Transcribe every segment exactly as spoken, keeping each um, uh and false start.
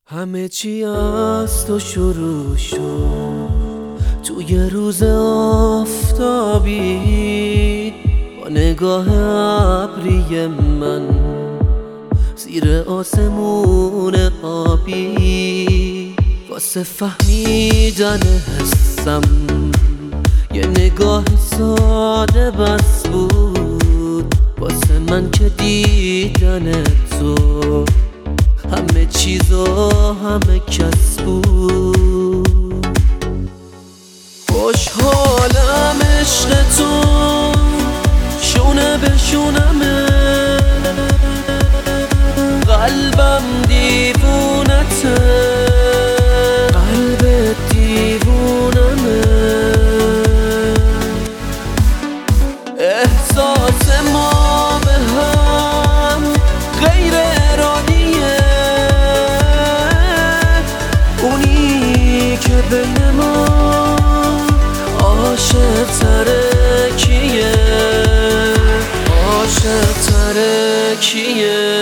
همه چی از تو شروع شد، تو یه روز آفتابی با نگاه ابری من زیر آسمون آبی. واسه فهمیدن حسم یه نگاه ساده بس بود، واسه من که دیدن تو همه چیز و همه کس بود. خوشحالم عشق تو شونه به شونمه، قلبم دیوونته، قلب دیوونمه. احساس ما به هم غیر ارادیه، اونی که بین ما عاشق تره کیه، عاشق تره کیه.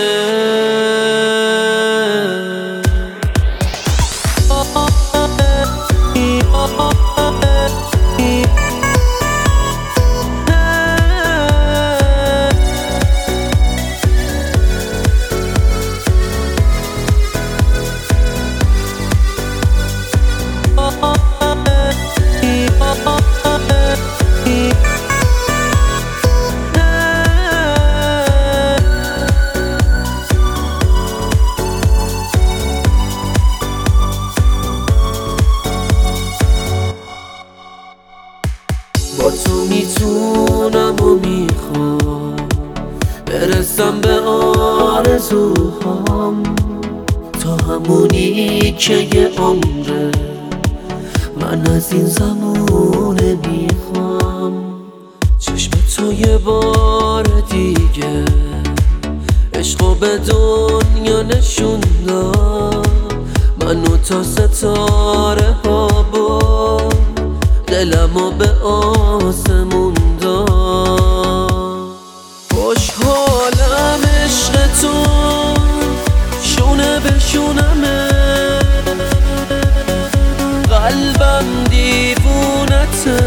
با تو میتونم و میخوام برسم به آرزوهام، تا همونی که یه عمره من از این زمونه میخوام. چشم تو یه بار دیگه عشقو به دنیا نشون داد، منو تا ستاره ها برد، دلمو به آسمون داد. خوشحالم عشق تو شونه به شونمه، قلبم دیوونته،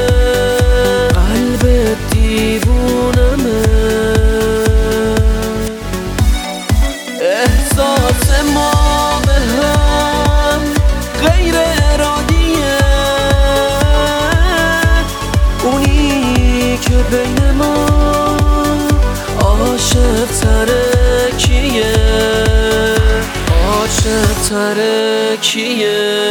قلب دیوونمه. احساس ما به هم غیر ارادیه، اونی که بین ما عاشق تره کیه، عاشق تره کیه.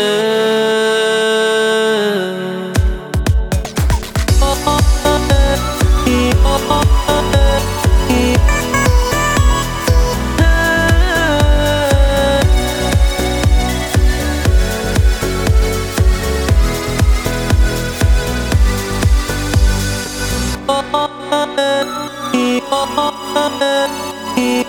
Oh,